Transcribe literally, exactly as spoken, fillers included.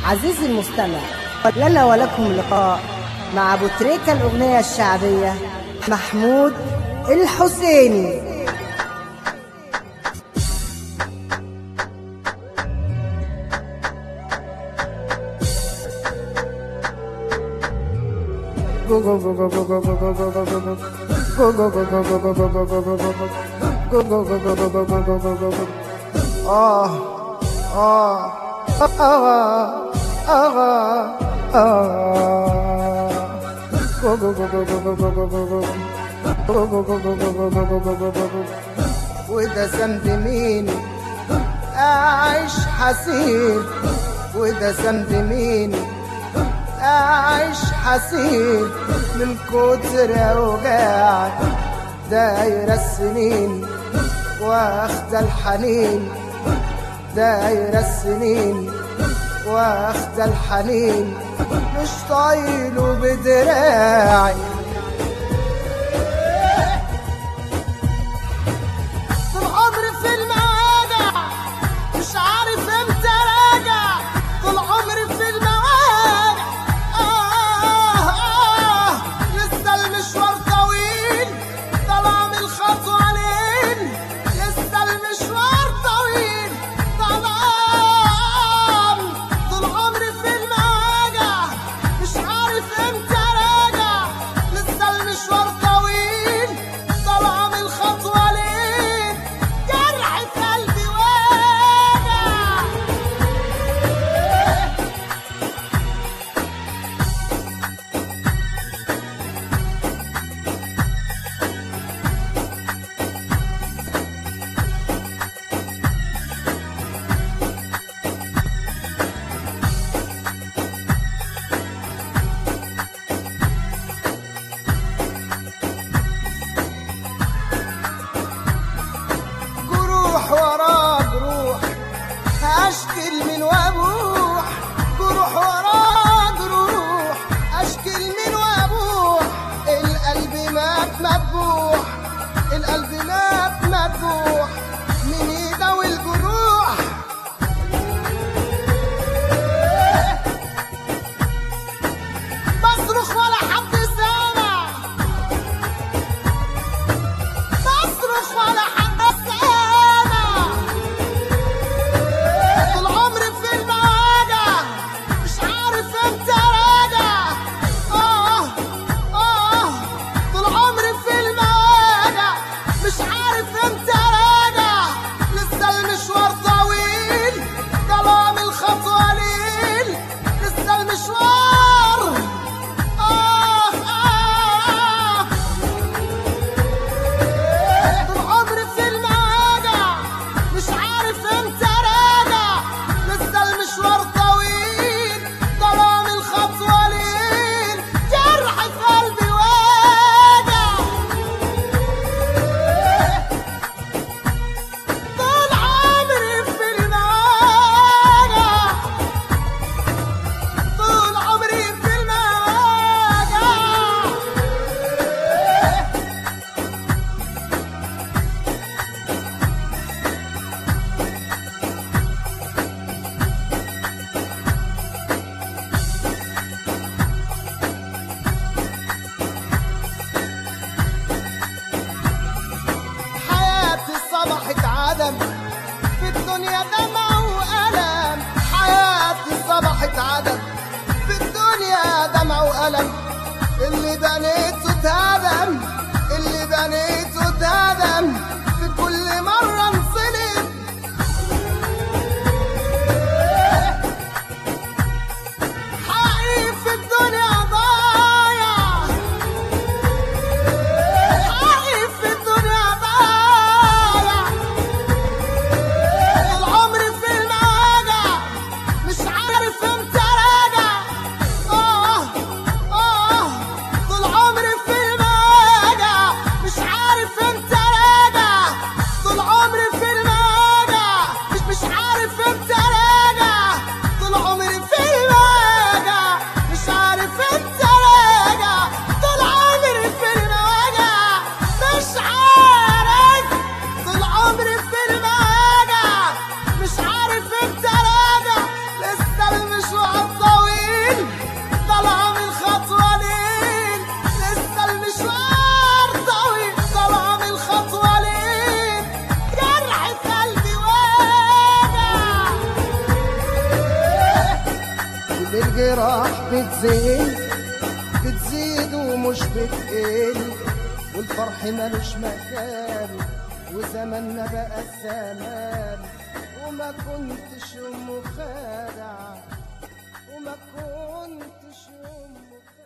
عزيزي المستمع، لنا ولكم لقاء مع أبو تريكة الأغنية الشعبية محمود الحسيني. آه آه آه آه وده ذنب مين أعيش حسين، وده ذنب مين أعيش حسين من كتر أوجاع دايرة السنين واخد الحنين، دايرة السنين واخد الحنين مش طايله بدراعي. طول عمري في المواجع مش عارف امتى راجع، طول عمري في المواجع آه آه لسه المشوار طويل طالع من خطوة لين، لسه المشوار طويل طالع. طول عمري في المواجع مش عارف امتى راجع، لسه المشوار طويل طالع من خطوة لين، جرح في قلبي واجع. جروح ورا جروح هشكل من وابوح، جروح ورا جروح اشكل من وابوح، القلب مات مذبوح، القلب مات مذبوح من ايده والجروح. بصرخ ولا حد سامع، بصرخ ولا حد سامع. طول عمري في المواجع مش عارف امتى راجع آه آه طول عمري في المواجع مش عارف امتى راجع، لسه المشوار طويل طالع من خطوة ليل، لسه المشوار آه آه طول عمري في المواجع مش عارف امتى راجع، لسه المشوار طويل طالع من خطوة ليل، جرح في قلبي واجع. طول عمري في المواجع، طول عمري في المواجع. حياتي صبحت عدم في الدنيا دمع وألم، حياتي صبحت عدم في الدنيا دمع وألم، اللي بنيته اتهدم، اللي بنيته اتهدم في كل مرة انصدم. حقي في الدنيا ضايع، حقي في الدنيا ضايع. طول عمري في المواجع مش عارف امتى راجع آه آه طول عمري في المواجع مش عارف امتى راجع، الافراح بتزيد بتزيد ومش بتقل، والفرح ملوش مكان وزماننا بقى الزمان، وما كنتش مخادع وما كنتش مخادع.